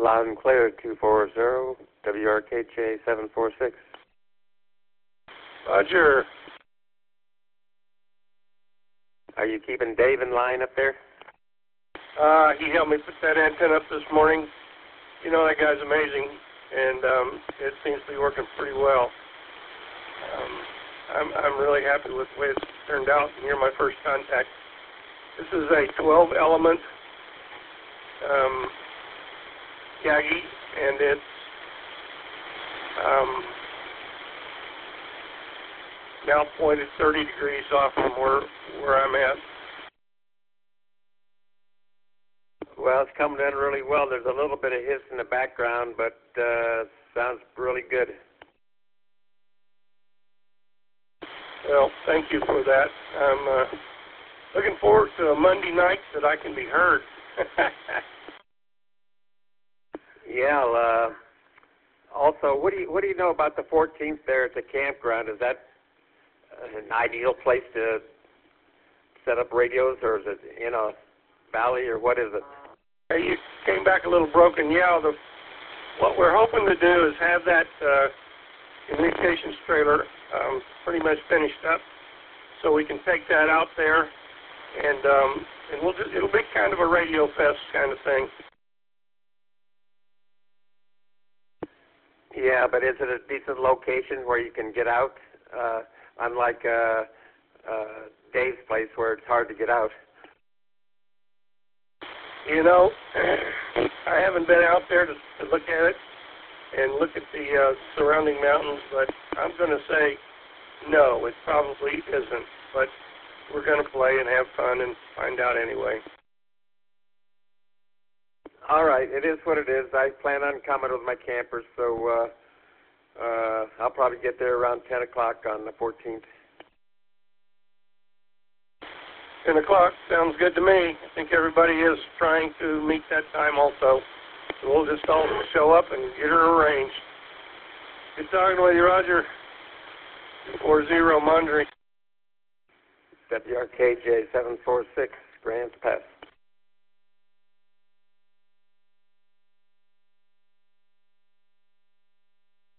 Loud and clear, 240, WRKJ 746. Roger. Are you keeping Dave in line up there? He helped me put that antenna up this morning. You know, that guy's amazing, and it seems to be working pretty well. I'm really happy with the way it's turned out, and you're my first contact. This is a 12-element Yagi, and it's now pointed 30 degrees off from where I'm at. Well, it's coming in really well. There's a little bit of hiss in the background, but sounds really good. Well, thank you for that. I'm looking forward to a Monday night that I can be heard. Yeah. Also, what do you know about the 14th there at the campground? Is that an ideal place to set up radios, or is it in a valley, or what is it? Hey, you came back a little broken. Yeah, what we're hoping to do is have that communications trailer pretty much finished up, so we can take that out there, and it'll be kind of a radio fest kind of thing. Yeah, but is it a decent location where you can get out? Unlike Dave's place where it's hard to get out. You know, I haven't been out there to look at it and look at the surrounding mountains, but I'm going to say no, it probably isn't. But we're going to play and have fun and find out anyway. All right, it is what it is. I plan on coming with my campers, so I'll probably get there around 10 o'clock on the 14th. 10 o'clock sounds good to me. I think everybody is trying to meet that time also. So we'll just all show up and get her arranged. Good talking with you, Roger. 40 Mondry. WRKJ 746, Grants Pass.